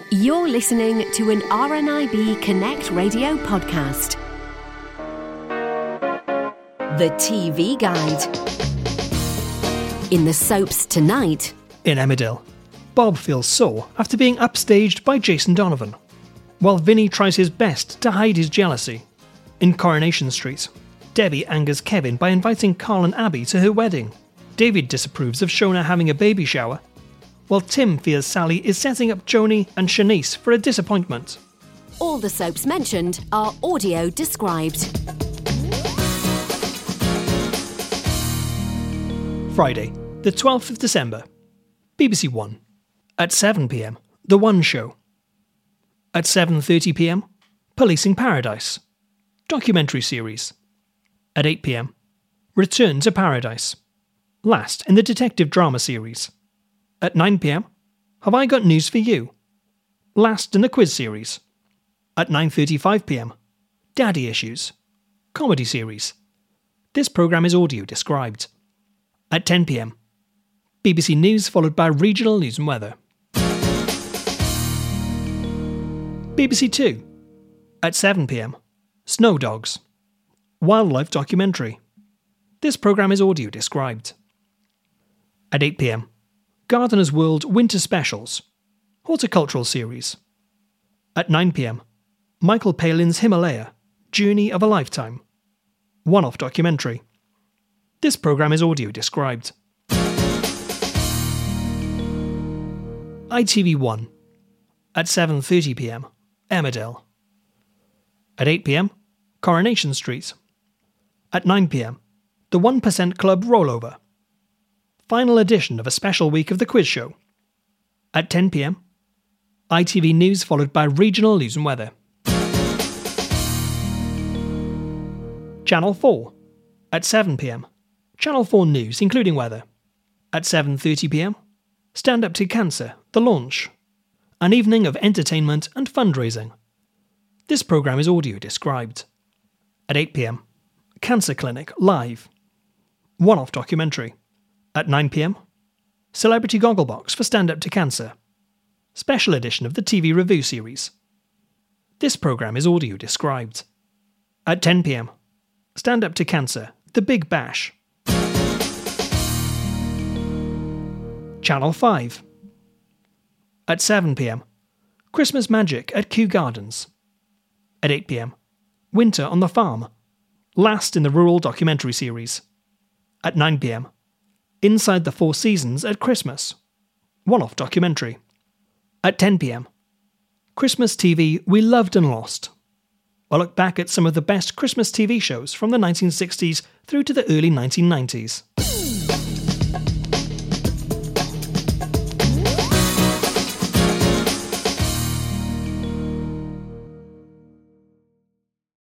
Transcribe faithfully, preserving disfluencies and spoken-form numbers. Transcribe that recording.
You're listening to an R N I B Connect radio podcast. The T V Guide. In the soaps tonight. In Emmerdale, Bob feels sore after being upstaged by Jason Donovan, while Vinny tries his best to hide his jealousy. In Coronation Street, Debbie angers Kevin by inviting Carl and Abby to her wedding. David disapproves of Shona having a baby shower, while Tim fears Sally is setting up Joni and Shanice for a disappointment. All the soaps mentioned are audio described. Friday, the twelfth of December. B B C One. At seven p m, The One Show. At seven thirty p m, Policing Paradise. Documentary series. At eight p m, Return to Paradise. Last in the detective drama series. At nine p m, Have I Got News for You? Last in the quiz series. At nine thirty-five p m, Daddy Issues. Comedy series. This programme is audio described. At ten p m, B B C News followed by regional news and weather. B B C Two. At seven p m, Snow Dogs. Wildlife documentary. This programme is audio described. At eight p m, Gardener's World Winter Specials. Horticultural series. At nine p m, Michael Palin's Himalaya. Journey of a Lifetime. One-off documentary. This programme is audio described. I T V One. At seven thirty p m, Emmerdale. At eight p m, Coronation Street. At nine p m, The one percent Club Rollover. Final edition of a special week of the quiz show. At ten p m, I T V News followed by regional news and weather. Channel four. At seven p m, Channel four News including weather. At seven thirty p m, Stand Up to Cancer, The Launch. An evening of entertainment and fundraising. This programme is audio described. At eight p m, Cancer Clinic Live. One-off documentary. At nine p m, Celebrity Gogglebox for Stand Up to Cancer. Special edition of the T V Review series. This programme is audio described. At ten p m, Stand Up to Cancer, The Big Bash. Channel five. At seven p m, Christmas Magic at Kew Gardens. At eight p m, Winter on the Farm. Last in the rural documentary series. At nine p m, Inside the Four Seasons at Christmas. One-off documentary. At ten p m, Christmas T V We Loved and Lost. A look back at some of the best Christmas T V shows from the nineteen sixties through to the early nineteen nineties.